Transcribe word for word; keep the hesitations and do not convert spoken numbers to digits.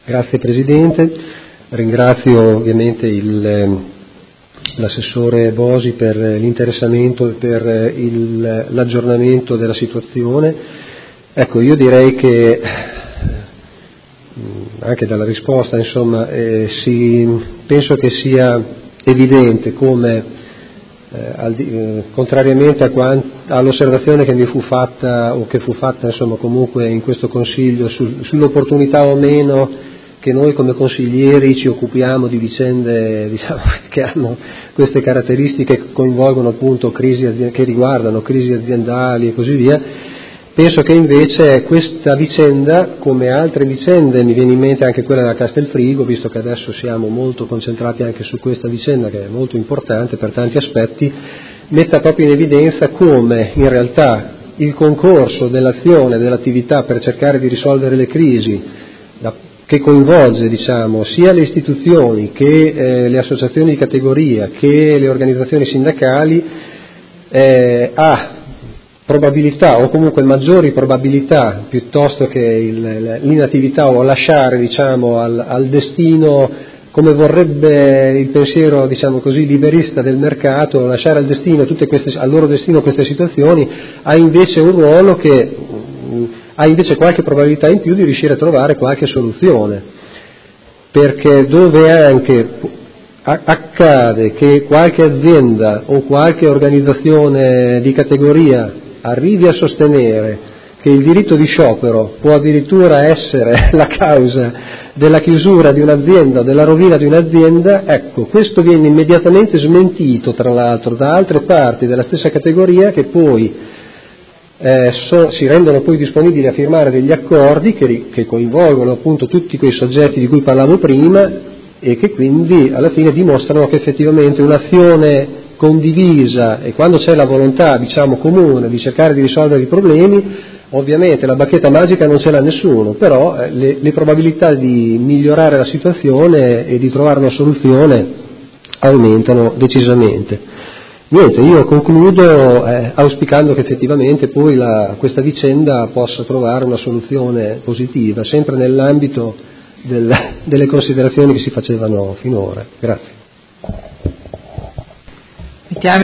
Grazie Presidente, ringrazio ovviamente il, l'assessore Bosi per l'interessamento e per il, l'aggiornamento della situazione. Ecco, io direi che anche dalla risposta, insomma, eh, si, penso che sia evidente come Eh, al, eh, contrariamente a quant, all'osservazione che mi fu fatta o che fu fatta insomma comunque in questo Consiglio sul, sull'opportunità o meno che noi come consiglieri ci occupiamo di vicende, diciamo, che hanno queste caratteristiche che coinvolgono appunto crisi, che riguardano crisi aziendali e così via. Penso che invece questa vicenda, come altre vicende, mi viene in mente anche quella della Castelfrigo, visto che adesso siamo molto concentrati anche su questa vicenda che è molto importante per tanti aspetti, metta proprio in evidenza come in realtà il concorso dell'azione, dell'attività per cercare di risolvere le crisi, che coinvolge diciamo, sia le istituzioni che eh, le associazioni di categoria che le organizzazioni sindacali, eh, ha probabilità o comunque maggiori probabilità piuttosto che il, l'inattività o lasciare diciamo, al, al destino, come vorrebbe il pensiero diciamo così liberista del mercato, lasciare al destino tutte queste, al loro destino queste situazioni, ha invece un ruolo che ha invece qualche probabilità in più di riuscire a trovare qualche soluzione, perché dove anche accade che qualche azienda o qualche organizzazione di categoria arrivi a sostenere che il diritto di sciopero può addirittura essere la causa della chiusura di un'azienda o della rovina di un'azienda, ecco, questo viene immediatamente smentito tra l'altro da altre parti della stessa categoria che poi eh, so, si rendono poi disponibili a firmare degli accordi che, che coinvolgono appunto tutti quei soggetti di cui parlavo prima e che quindi alla fine dimostrano che effettivamente un'azione condivisa e quando c'è la volontà diciamo comune di cercare di risolvere i problemi, ovviamente la bacchetta magica non ce l'ha nessuno, però eh, le, le probabilità di migliorare la situazione e di trovare una soluzione aumentano decisamente. Niente, io concludo eh, auspicando che effettivamente poi la, questa vicenda possa trovare una soluzione positiva, sempre nell'ambito del, delle considerazioni che si facevano finora. Grazie.